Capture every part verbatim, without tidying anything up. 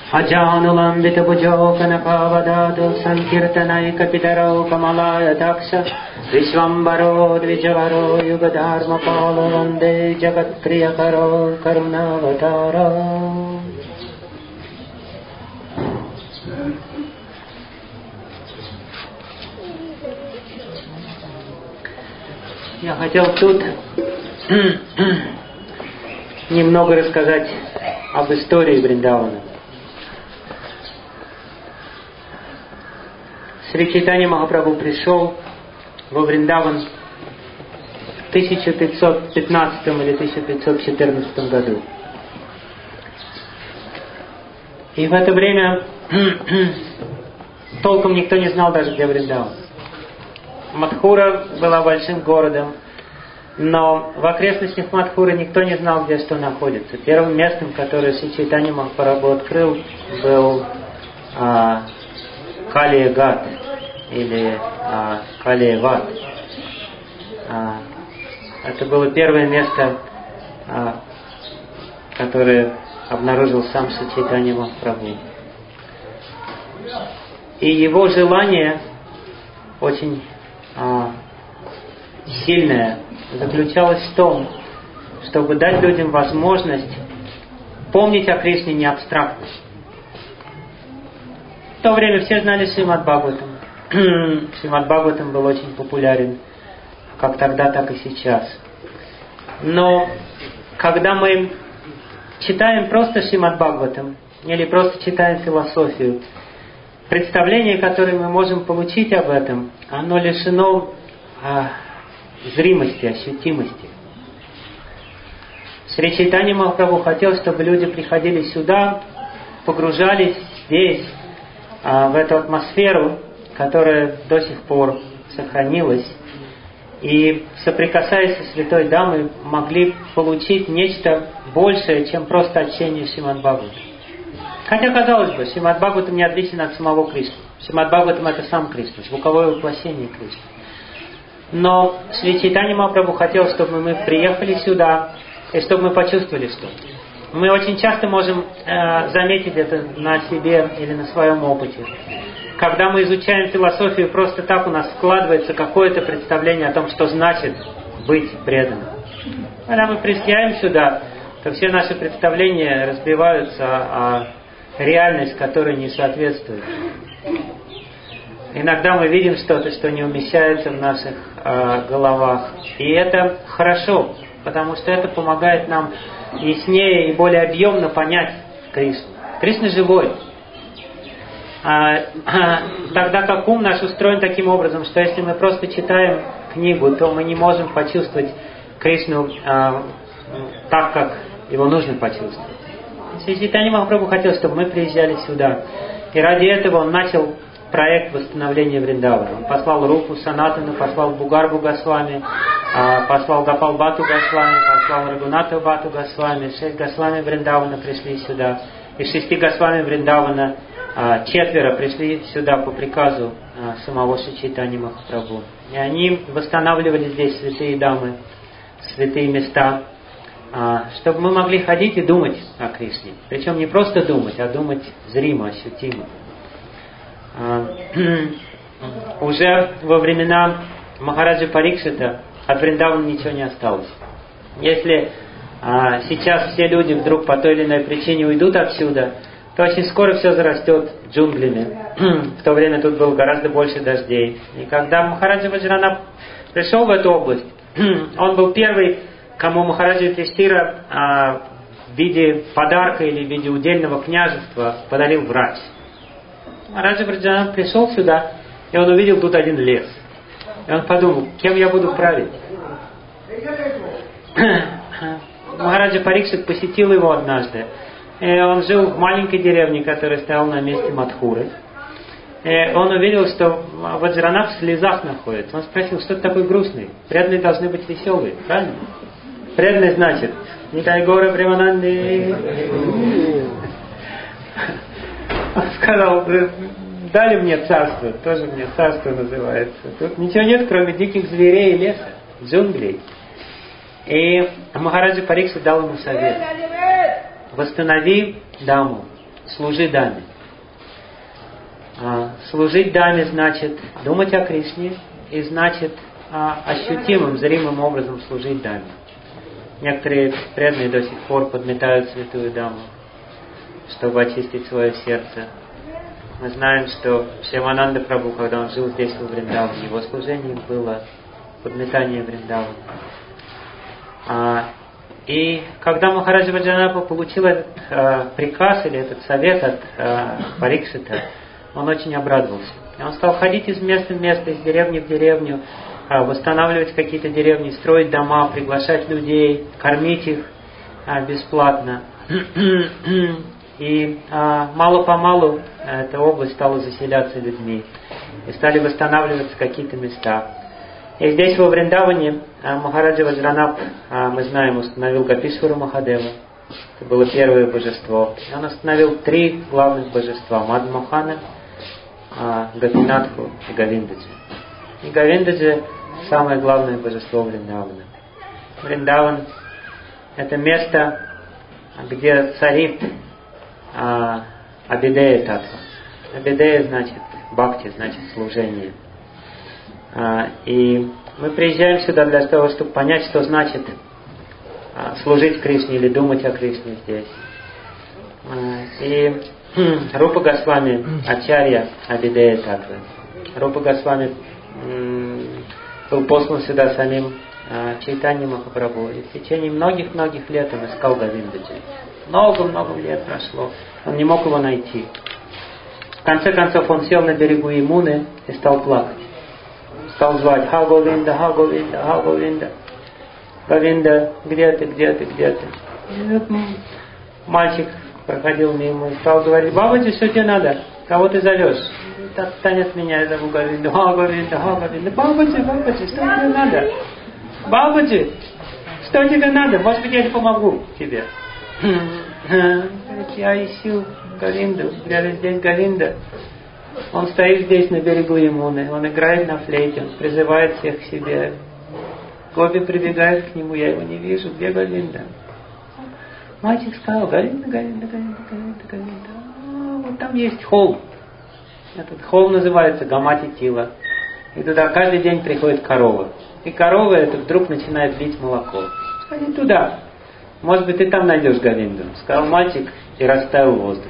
Ajanulambita bhujo kanakavadatu sankirtanaika pitaro kamalaya daksha Vishvambaro dvijavaro yugadharma palo vande jagat priyakaro karunavataro. Я хотел тут немного рассказать об истории Вриндавана. Шри Чайтанья Махапрабху пришел во Вриндаван в тысяча пятьсот пятнадцатом или тысяча пятьсот четырнадцатом году. И в это время толком никто не знал даже, где Вриндаван. Мадхура была большим городом, но в окрестностях Мадхуры никто не знал, где что находится. Первым местом, которое Шри Чайтанья Махапрабху открыл, был а, Калия-Гат или а, Калия-Ват. А, это было первое место, а, которое обнаружил сам Шри Чайтанья Махапрабху. И его желание очень а, сильное заключалось в том, чтобы дать людям возможность помнить о Кришне не абстрактно. В то время все знали Шримад Бхагаватам. Шримад Бхагаватам был очень популярен, как тогда, так и сейчас. Но когда мы читаем просто Шримад Бхагаватам или просто читаем философию, представление, которое мы можем получить об этом, оно лишено а, зримости, ощутимости. Шри Чайтанья Махапрабху хотел, чтобы люди приходили сюда, погружались здесь, а, в эту атмосферу, которая до сих пор сохранилась, и, соприкасаясь со Святой Дамой, могли получить нечто большее, чем просто общение с Шримад Бхагаватам. Хотя, казалось бы, Шримад Бхагаватам не отличен от самого Кришны. Шримад Бхагаватам — это сам Кришна, звуковое воплощение Кришны. Но Шри Чайтанья Махапрабху хотел, чтобы мы приехали сюда, и чтобы мы почувствовали что-то. Мы очень часто можем э, заметить это на себе или на своем опыте. Когда мы изучаем философию, просто так у нас складывается какое-то представление о том, что значит быть преданным. Когда мы приезжаем сюда, то все наши представления разбиваются о реальность, которая не соответствует. Иногда мы видим что-то, что не умещается в наших э, головах. И это хорошо, потому что это помогает нам яснее и более объемно понять Кришну. Кришна живой. А, а, тогда как ум наш устроен таким образом, что если мы просто читаем книгу, то мы не можем почувствовать Кришну а, так, как его нужно почувствовать. Шри Чайтанья Махапрабху хотел, чтобы мы приезжали сюда. И ради этого он начал проект восстановления Вриндавана. Он послал Рупу Санатану, послал Бугарбу Госвами, послал Гопал Бату Госвами, послал Рагунату Бату Госвами. Шесть Госвами Вриндавана пришли сюда. Из шести Госвами Вриндавана четверо пришли сюда по приказу самого Шри Чайтаньи Махапрабху. И они восстанавливали здесь святые дамы, святые места, чтобы мы могли ходить и думать о Кришне. Причем не просто думать, а думать зримо, ощутимо. Уже во времена Махараджа Парикшита от Вриндавана ничего не осталось. Если а, сейчас все люди вдруг по той или иной причине уйдут отсюда, то очень скоро все зарастет джунглями. В то время тут было гораздо больше дождей. И когда Махараджа Ваджранабх пришел в эту область, он был первый, кому Махараджа Юдхиштира а, в виде подарка или в виде удельного княжества подарил врач. Махараджа Ваджранабх пришел сюда, и он увидел тут один лес. И он подумал, кем я буду править? Махараджа Парикшит посетил его однажды. И он жил в маленькой деревне, которая стояла на месте Мадхуры. И он увидел, что Ваджранабх в слезах находится. Он спросил, что ты такой грустный? Преданные должны быть веселые, правильно? Преданный значит, Нитай Гора Премананди. Он сказал, дали мне царство, тоже мне царство называется. Тут ничего нет, кроме диких зверей и леса, джунглей. И Махараджа Парикшит дал ему совет. Восстанови даму, служи даме. Служить даме значит думать о Кришне и значит ощутимым, зримым образом служить даме. Некоторые преданные до сих пор подметают святую даму, чтобы очистить свое сердце. Мы знаем, что Шьямананда Прабху, когда он жил здесь, в Вриндаване, его служением было подметание Вриндавана. А, и когда Махараджа Ваджранапа получил этот а, приказ или этот совет от а, Парикшита, он очень обрадовался. И он стал ходить из места в место, из деревни в деревню, а, восстанавливать какие-то деревни, строить дома, приглашать людей, кормить их а, бесплатно. И а, мало-помалу эта область стала заселяться людьми. И стали восстанавливаться какие-то места. И здесь, во Вриндаване, а, Махараджа Ваджранап, а, мы знаем, установил Гопишвару Махадева. Это было первое божество. И он установил три главных божества. Мадхамохана, а, Гопинатху и Говиндаджи. И Говиндаджи – самое главное божество Вриндавана. Вриндаван – это место, где царит а, Абидея Татва. Абидея значит бхакти, значит служение. А, и мы приезжаем сюда для того, чтобы понять, что значит а, служить Кришне или думать о Кришне здесь. А, и Рупа Госвами Ачарья Абидея Татвы. Рупа Госвами м, был послан сюда самим а, Чайтанья Махапрабху. И в течение многих-многих лет он искал Говиндаджи. Много-много лет прошло. Он не мог его найти. В конце концов он сел на берегу Ямуны и стал плакать. Стал звать: «Ха Говинда, Ха Говинда, Ха Говинда. Говинда, где ты, где ты, где ты?» Мальчик проходил мимо и стал говорить: «Бабаджи, что тебе надо? Кого ты зовешь?» «Отстань от меня, я зову Говинду, Ха Говинда, Ха Говинда». «Бабаджи, Бабаджи, что тебе надо? Бабаджи, что тебе надо? Может быть, я помогу тебе». «Я ищу Говинду, где здесь Говинда. Он стоит здесь на берегу Ямуны, он играет на флейте, он призывает всех к себе. Гоби прибегает к нему, я его не вижу, где Говинда?» Мальчик сказал: «Говинда, Говинда, Говинда, Говинда, Говинда. А, вот там есть холм. Этот холм называется Гамати Тила. И туда каждый день приходит корова. И корова эта вдруг начинает лить молоко. Сходи туда. Может быть, ты там найдешь Говинду», сказал мальчик и растаял в воздухе.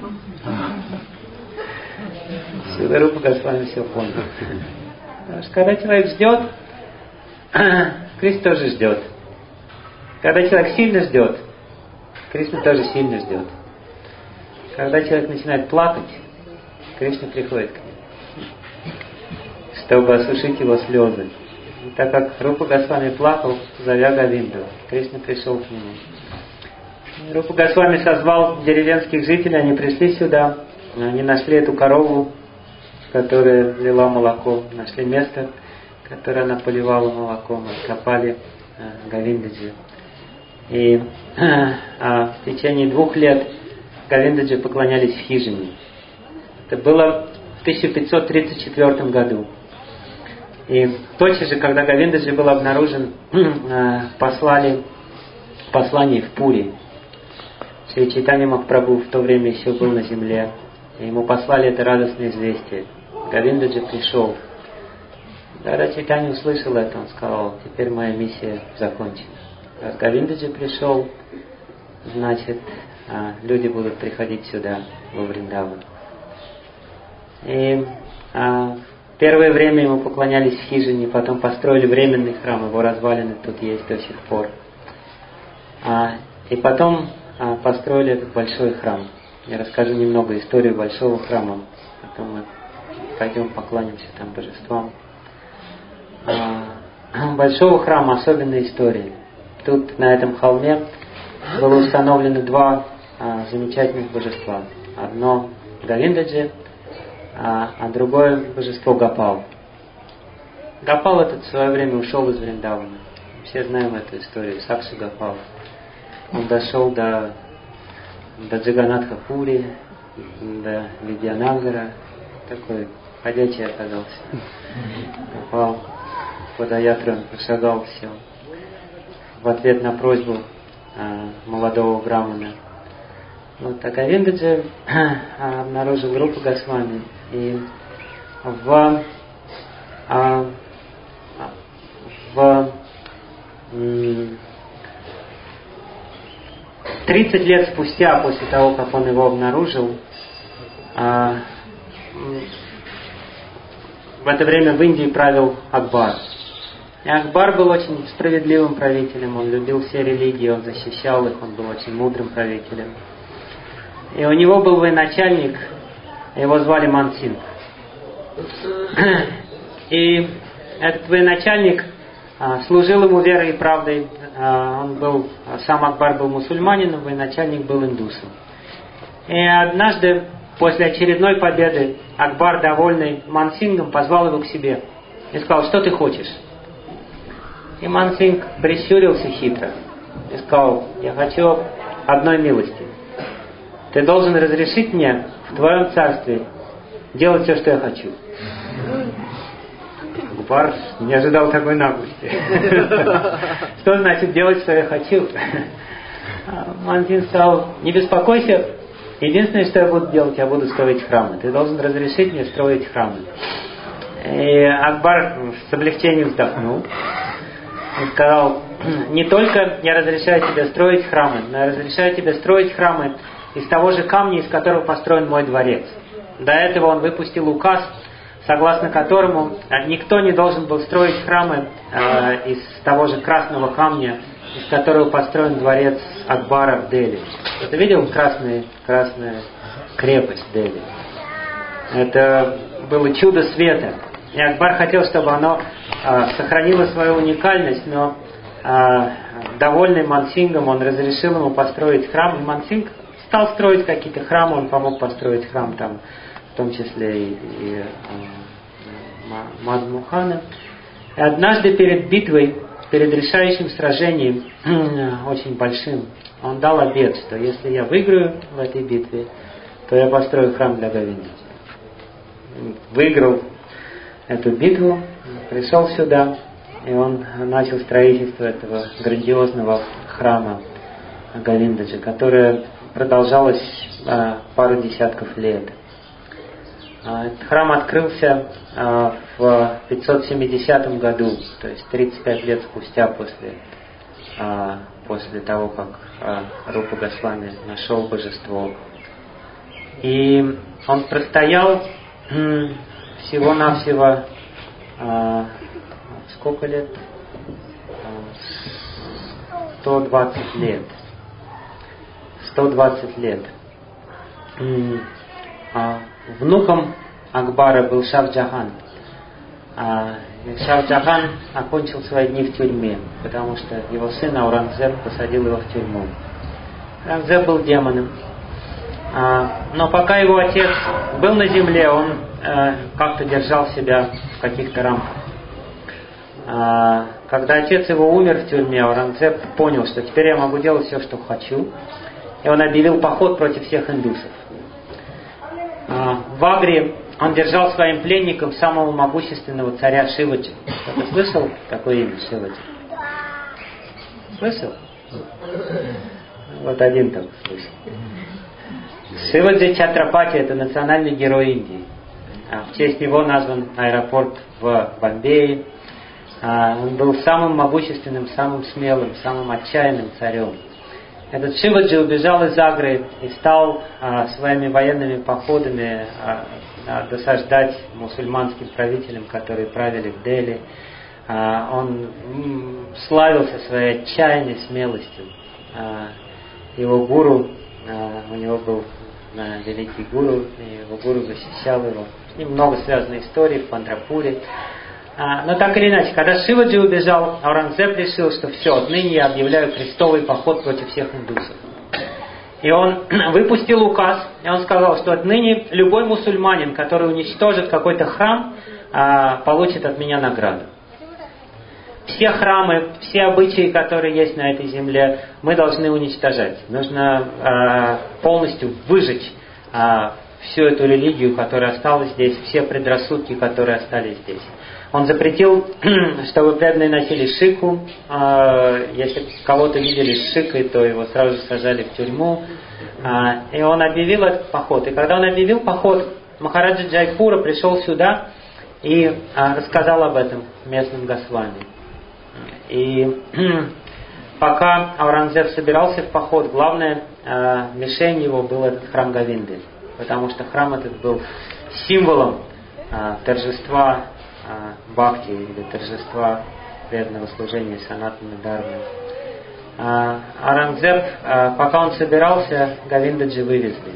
Сюда Рупа Госвами все понял. Потому что когда человек ждет, Кришна тоже ждет. Когда человек сильно ждет, Кришна тоже сильно ждет. Когда человек начинает плакать, Кришна приходит к нему, чтобы осушить его слезы. И так как Рупа Госвами плакал, зовя Говинду, Кришна пришел к нему. Рупа Госвами созвал деревенских жителей, они пришли сюда, они нашли эту корову, которая лила молоко, нашли место, которое она поливала молоком, откопали э, Говиндаджи. И а, в течение двух лет Говиндаджи поклонялись в хижине. Это было в тысяча пятьсот тридцать четвёртом году. И точно же, когда Говиндаджи был обнаружен, э, послали послание в Пури. Шри Чайтанья Махапрабху в то время еще был на земле. И ему послали это радостное известие. Говиндаджи пришел. Когда Чайтанья услышал это, он сказал: «Теперь моя миссия закончена. Раз Говиндаджи пришел, значит, люди будут приходить сюда, во Вриндаван». И а, первое время ему поклонялись в хижине, потом построили временный храм, его развалины тут есть до сих пор. А, и потом а, построили этот большой храм. Я расскажу немного историю большого храма, потом мы пойдем поклонимся там божествам. А, большого храма особенная история. Тут, на этом холме, было установлено два а, замечательных божества. Одно Говиндаджи, а, а другое божество Гопал. Гопал этот в свое время ушел из Вриндавана. Все знаем эту историю, Сакши Гопал. Он дошел до, до Джаганатха Пури, до Видьянагара. Такой ходячий оказался. Гопал Падаятру пошагал все. В ответ на просьбу э, молодого брамана Вот, а Говиндаджи обнаружил Рупу Госвами. И в, а, в тридцать лет спустя, после того, как он его обнаружил, а, в это время в Индии правил Акбар. И Акбар был очень справедливым правителем, он любил все религии, он защищал их, он был очень мудрым правителем. И у него был военачальник, его звали Мансинг. И этот военачальник а, служил ему верой и правдой. А, он был, сам Акбар был мусульманином, военачальник был индусом. И однажды, после очередной победы, Акбар, довольный Мансингом, позвал его к себе и сказал: что ты хочешь? И Мансинг прищурился хитро и сказал: я хочу одной милости. Ты должен разрешить мне в твоем царстве делать все, что я хочу. Акбар не ожидал такой наглости. Что значит делать, что я хочу? Мансинг сказал: не беспокойся, единственное, что я буду делать, я буду строить храмы. Ты должен разрешить мне строить храмы. И Акбар с облегчением вздохнул. Он сказал: не только я разрешаю тебе строить храмы, но я разрешаю тебе строить храмы из того же камня, из которого построен мой дворец. До этого он выпустил указ, согласно которому никто не должен был строить храмы э, из того же красного камня, из которого построен дворец Акбара в Дели. Ты видел красная, красная крепость Дели? Это было чудо света. И Акбар хотел, чтобы оно э, сохранило свою уникальность, но э, довольный Мансингом, он разрешил ему построить храм. И Мансинг стал строить какие-то храмы, он помог построить храм там, в том числе и, и э, Мадмухана. И однажды перед битвой, перед решающим сражением, очень большим, он дал обет, что если я выиграю в этой битве, то я построю храм для Говинды. Выиграл эту битву, пришел сюда, и он начал строительство этого грандиозного храма Говиндаджи, которое продолжалось а, пару десятков лет. А, этот храм открылся а, в пятьсот семидесятом году, то есть тридцать пять лет спустя после, а, после того, как а, Рупа Госвами нашел божество. И он простоял всего-навсего а, сколько лет? сто двадцать лет. сто двадцать лет. А, внуком Акбара был Шах-Джахан. А, Шах-Джахан окончил свои дни в тюрьме, потому что его сын Аурангзеб посадил его в тюрьму. Аурангзеб был демоном. А, но пока его отец был на земле, он э, как-то держал себя в каких-то рамках. А, когда отец его умер в тюрьме, Аурангзеб понял, что теперь я могу делать все, что хочу. И он объявил поход против всех индусов. А, в Агре он держал своим пленником самого могущественного царя Шиваджи. Кто-то слышал такое имя Шиваджи? Слышал? Вот один только слышал. Шиваджи Чатрапати — это национальный герой Индии. В честь него назван аэропорт в Бомбее. Он был самым могущественным, самым смелым, самым отчаянным царем. Этот Шиваджи убежал из Агры и стал а, своими военными походами а, а, досаждать мусульманским правителям, которые правили в Дели. А, он м, славился своей отчаянной смелостью. А, его гуру, а, у него был а, великий гуру, и его гуру защищал его. С ним много связано историй в Пандрапуре. А, но так или иначе, когда Шиваджи убежал, Аурангзеб решил, что все, отныне я объявляю крестовый поход против всех индусов. И он выпустил указ, и он сказал, что отныне любой мусульманин, который уничтожит какой-то храм, а, получит от меня награду. Все храмы, все обычаи, которые есть на этой земле, мы должны уничтожать. Нужно а, полностью выжечь а, всю эту религию, которая осталась здесь, все предрассудки, которые остались здесь. он запретил, чтобы преданные носили шику. Если кого-то видели с шикой, то его сразу же сажали в тюрьму. И он объявил этот поход. И когда он объявил поход, Махараджа Джайпура пришел сюда и рассказал об этом местным Госвами. И пока Аурангзеб собирался в поход, главная мишень его был этот храм Говинды. Потому что храм этот был символом торжества бхакти или торжества преданного служения Санатана Дхармы. Аурангзеб, пока он собирался, Говиндаджи вывезли.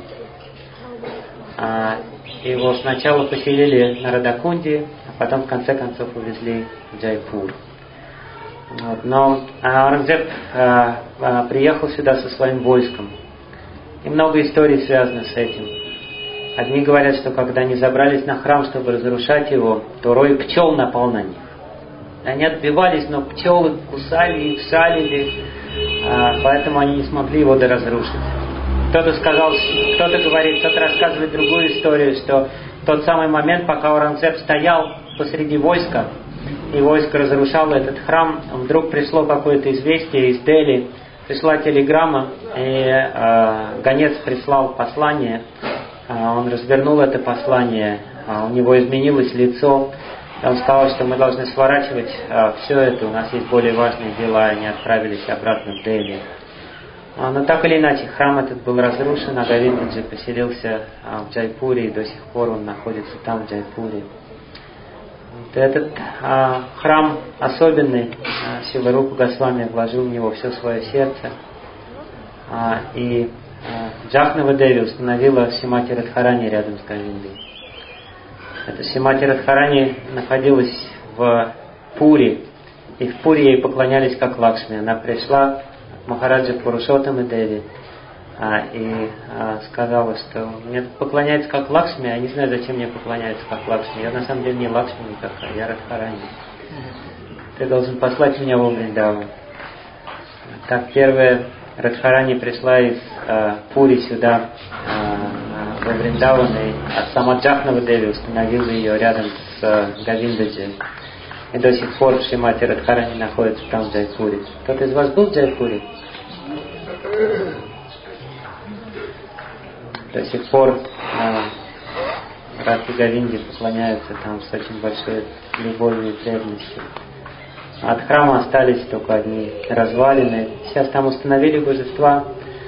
Его сначала поселили на Радакунде, а потом в конце концов увезли в Джайпур. Вот. Но Аурангзеб приехал сюда со своим войском. И много историй связано с этим. Одни говорят, что когда они забрались на храм, чтобы разрушать его, то рой пчел напал на них. Они отбивались, но пчелы кусали их, шалили, поэтому они не смогли его доразрушить. Кто-то сказал, кто-то говорит, кто-то рассказывает другую историю, что в тот самый момент, пока Аурангзеб стоял посреди войска, и войско разрушало этот храм, вдруг пришло какое-то известие из Дели, пришла телеграмма, и э, гонец прислал послание. Он развернул это послание, у него изменилось лицо. Он сказал, что мы должны сворачивать все это, у нас есть более важные дела, и они отправились обратно в Дели. Но так или иначе, храм этот был разрушен, а Говиндаджи поселился в Джайпуре, и до сих пор он находится там, в Джайпуре. Этот а, храм особенный, а, Шила-Рупа Госвами вложил в него все свое сердце. А, и Джахнава Деви установила Шримати Радхарани рядом с Говиндой. Эта Шримати Радхарани находилась в Пури, и в Пури ей поклонялись как Лакшми. Она пришла к Махараджа Пурушоттаме Деви а, и а, сказала, что мне поклоняются как Лакшми, а я не знаю, зачем мне поклоняются как Лакшми. Я на самом деле не Лакшми никакая, я Радхарани. Ты должен послать меня во Вриндаван. Так первая Радхарани пришла из э, Пури сюда, э, во Вриндаван, и сама Джахнава Деви установила ее рядом с э, Говиндаджи. И до сих пор Шримати Радхарани находится там, в Джайпуре. Кто-то из вас был в Джайпуре? До сих пор э, Радхи Говинде поклоняются там с очень большой любовью и преданностью. От храма остались только одни развалины. Сейчас там установили божества.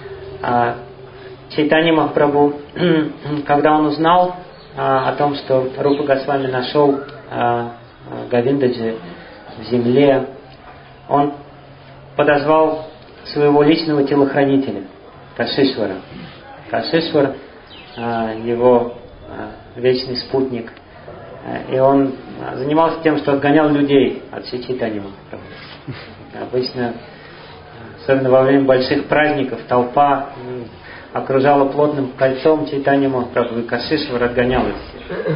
Чайтанья Махапрабху, когда он узнал о том, что Рупа Госвами нашел Говиндаджи в земле, он подозвал своего личного телохранителя, Кашишвара. Кашишвар, его вечный спутник. И он занимался тем, что отгонял людей от Чайтаньи Махапрабху. Обычно, особенно во время больших праздников, толпа окружала плотным кольцом Чайтаньи Махапрабху, и Кашишвар отгонял их всех.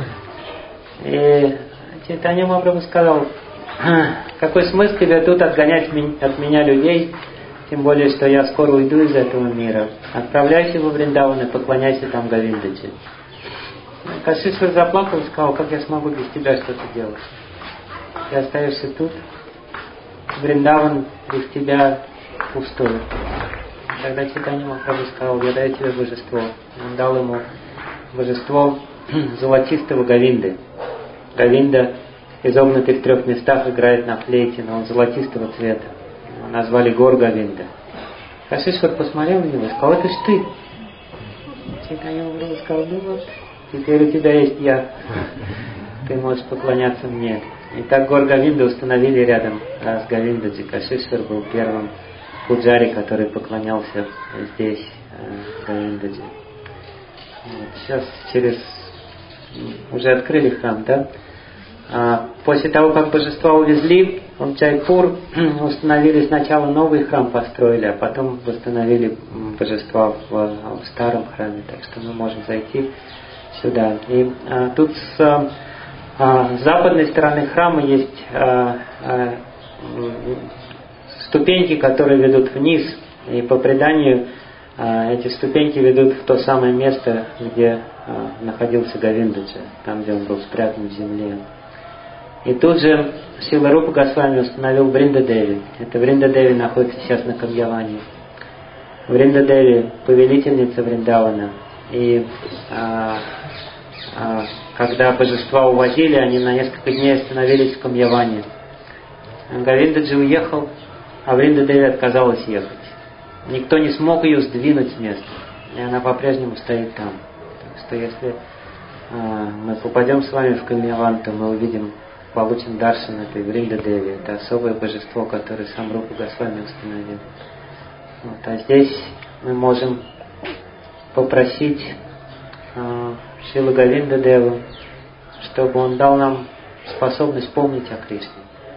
И Чайтанья Махапрабху сказал: какой смысл тебе тут отгонять от меня людей, тем более, что я скоро уйду из этого мира. Отправляйся во Вриндаван и поклоняйся там Говиндаджи. Кашишвар заплакал и сказал: как я смогу без тебя что-то делать? Ты остаешься тут, Вриндаван без тебя пустой. Тогда Чайтанья Махапрабху сказал: я даю тебе божество. Он дал ему божество золотистого Говинды. Говинда, изогнутый в трех местах, играет на флейте, но он золотистого цвета. Его назвали Гор Говинда. Кашишвар посмотрел на него и сказал: это ж ты. Чайтанья Махапрабху сказал: ну вот, теперь у тебя есть я. Ты можешь поклоняться мне. И так Гор Говинда установили рядом с Говиндаджи. Кашишвар был первым пуджари, который поклонялся здесь Говиндаджи. Вот. Сейчас через... Уже открыли храм, да? А после того, как божества увезли в Джайпур, установили сначала новый храм, построили, а потом восстановили божества в, в старом храме. Так что мы можем зайти сюда. И а, тут с, а, с западной стороны храма есть а, а, ступеньки, которые ведут вниз. И по преданию а, эти ступеньки ведут в то самое место, где а, находился Говиндаджи, там, где он был спрятан в земле. И тут же Шрила Рупа Госвами установил Вриндадеви. Это Вриндадеви находится сейчас на Камьяване. Вриндадеви – повелительница Вриндавана. И а, а, когда божества уводили, они на несколько дней остановились в Камьяване. Говиндаджи уехал, а Вриндадеви отказалась ехать. Никто не смог ее сдвинуть с места. И она по-прежнему стоит там. Так что если а, мы попадем с вами в Камьяван, то мы увидим, получим даршан этой Вриндадеви. Это особое божество, которое сам Рупа Госвами установил. Вот, а здесь мы можем попросить э, Шрилу Говиндадеву, чтобы он дал нам способность помнить о Кришне.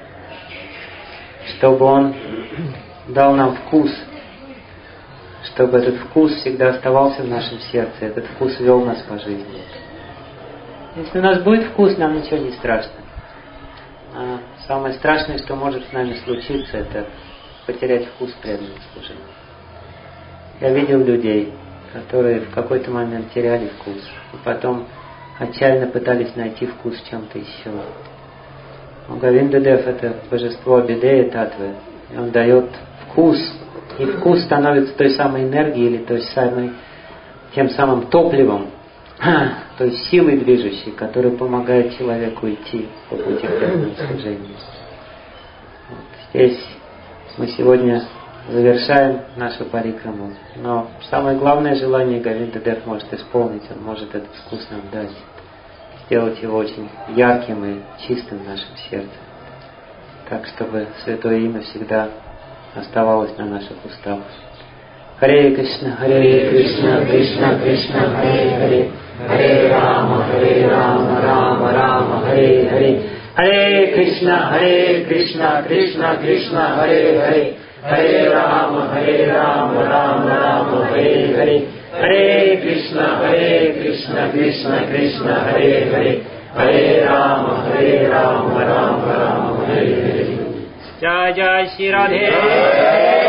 Чтобы он дал нам вкус. Чтобы этот вкус всегда оставался в нашем сердце. Этот вкус вел нас по жизни. Если у нас будет вкус, нам ничего не страшно. А самое страшное, что может с нами случиться, это потерять вкус преданного служения. Я видел людей, которые в какой-то момент теряли вкус, и потом отчаянно пытались найти вкус в чем-то еще. Говиндадев – это божество Абидея Татвы, и он дает вкус, и вкус становится той самой энергией или той самой, тем самым топливом, той силой движущей, которая помогает человеку идти по пути преданного служения. Вот здесь мы сегодня завершаем нашу парикраму, но самое главное желание Говиндадев может исполнить, он может этот вкус нам дать, сделать его очень ярким и чистым в нашем сердце, так чтобы Святое Имя всегда оставалось на наших устах. Харе Кришна, Харе Кришна, Кришна Кришна, Харе Харе, Харе Рама, Харе Рама, Рама Рама, Харе Харе, Харе Кришна, Харе Кришна, Кришна Кришна, Харе Харе, Харе Рама, Харе Рама, Рама Рама, Харе Харе, Харе Кришна, Харе Кришна, Кришна Кришна, Харе Харе, Харе Рама, Харе Рама, Рама Рама, Харе Харе. Джай Джай Шри Радhe.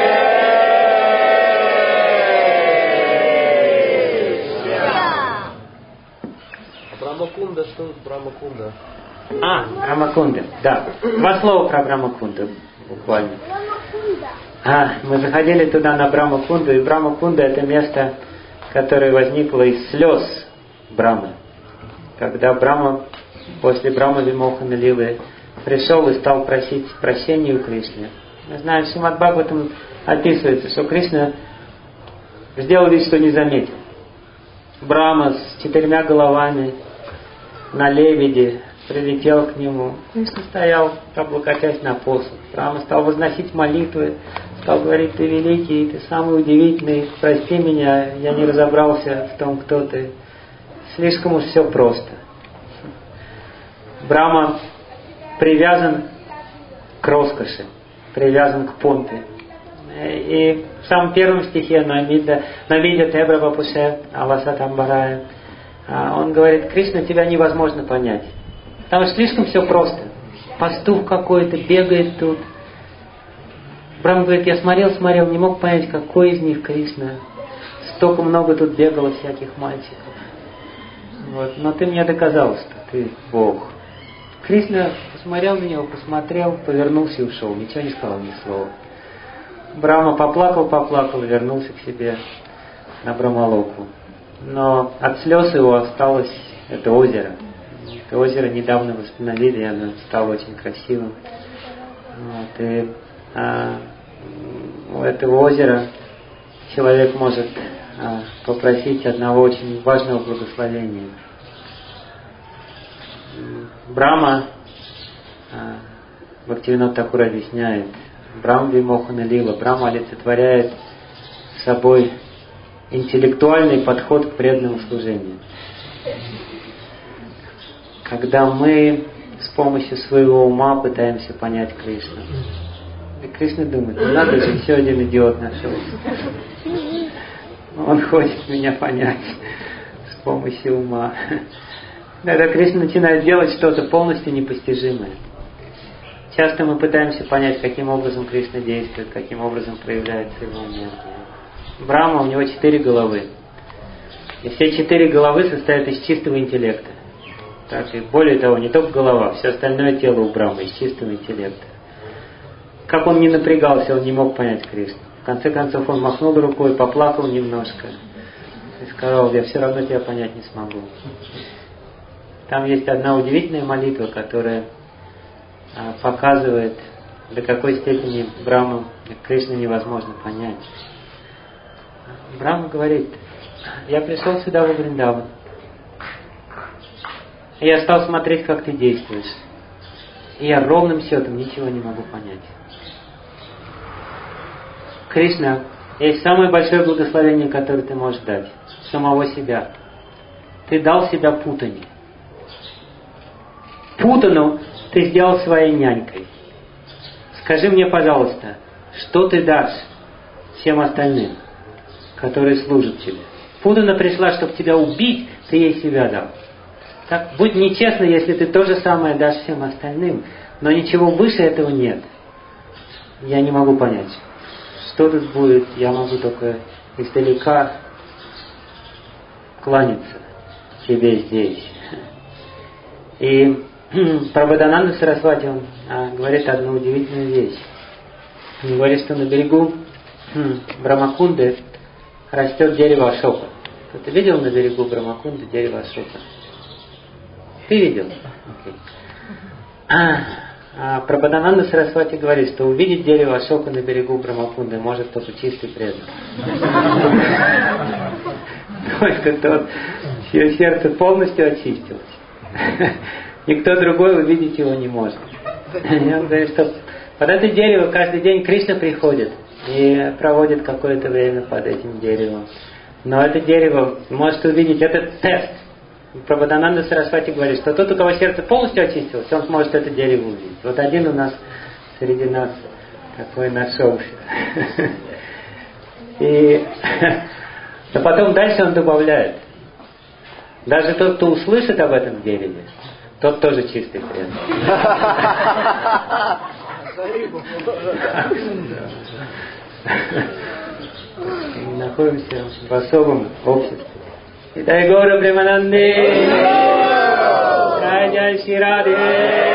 Брамакунда, что Брамакунда? А, Брамакунда, да. Два слова про Брамакунду, буквально. А, мы заходили туда на Брамакунду, и Брамакунда – это место, которое возникло из слез Брамы. Когда Брама, после Брамы Вимохана Лилы, пришел и стал просить прощения у Кришны. Мы знаем, в Шримад Бхагаватам описывается, что Кришна сделал вид, что не заметил. Брама с четырьмя головами на лебеде прилетел к нему. Кришна стоял, облокотясь на посох. Брама стал возносить молитвы, стал говорить: ты великий, ты самый удивительный, прости меня, я не разобрался в том, кто ты. Слишком уж все просто. Брама привязан к роскоши, привязан к помпе. И в самом первом стихе Намида Тебра Вапуше Аласатамбарая он говорит: Кришна, тебя невозможно понять. Потому что слишком все просто. Пастух какой-то бегает тут. Брахма говорит: я смотрел, смотрел, не мог понять, какой из них Кришна. Столько много тут бегало всяких мальчиков. Вот. Но ты мне доказал, что ты Бог. Кришна посмотрел на него, посмотрел, повернулся и ушел. Ничего не сказал, ни слова. Брахма поплакал, поплакал и вернулся к себе на Брамалоку. Но от слез его осталось это озеро. Это озеро недавно восстановили, и оно стало очень красивым. Вот. И а, у этого озера человек может а, попросить одного очень важного благословения. Брахма, а, Бхактивинода Тхакур объясняет, Брахма Вимохана Лила, Брахма олицетворяет собой интеллектуальный подход к преданному служению. Когда мы с помощью своего ума пытаемся понять Кришну. И Кришна думает: ну надо же, еще один идиот нашелся. Он хочет меня понять с помощью ума. Тогда Кришна начинает делать что-то полностью непостижимое. Часто мы пытаемся понять, каким образом Кришна действует, каким образом проявляется его энергия. Брахма, у него четыре головы. И все четыре головы состоят из чистого интеллекта. Так, и более того, не только голова, все остальное тело у Брахмы из чистого интеллекта. Как он не напрягался, он не мог понять Кришну. В конце концов он махнул рукой, поплакал немножко и сказал: я все равно тебя понять не смогу. Там есть одна удивительная молитва, которая а, показывает, до какой степени Брахму Кришну невозможно понять. Брахма говорит: я пришел сюда во Вриндаван, и я стал смотреть, как ты действуешь. И я ровным счетом ничего не могу понять. Кришна, есть самое большое благословение, которое ты можешь дать. Самого себя. Ты дал себя путане. Путану ты сделал своей нянькой. Скажи мне, пожалуйста, что ты дашь всем остальным, которые служат тебе? Путана пришла, чтобы тебя убить, ты ей себя дал. Так, будь нечестно, если ты то же самое дашь всем остальным, но ничего выше этого нет. Я не могу понять, что тут будет. Я могу только издалека кланяться тебе здесь. И Прабхадананда Сарасвати, он а, говорит одну удивительную вещь. Он говорит, что на берегу хм, Брамакунды растет дерево Ашока. Кто-то видел на берегу Брамакунды дерево Ашока? Ты видел? Okay. А, а Прабхадананда Сарасвати говорит, что увидеть дерево Ашока на берегу Брамакунды может только чистый преданный. Только тот, чье сердце полностью очистилось. Никто другой увидеть его не может. И он говорит, что под это дерево каждый день Кришна приходит и проводит какое-то время под этим деревом. Но это дерево может увидеть, этот тест. Прабхадананда Сарасвати говорит, что тот, у кого сердце полностью очистилось, он сможет это дерево увидеть. Вот один у нас среди нас такой нашелся. И но потом дальше он добавляет, даже тот, кто услышит об этом дереве, тот тоже чистый преданный. Мы находимся в особом обществе. Итай Гора Премананде, Раджа Шираде.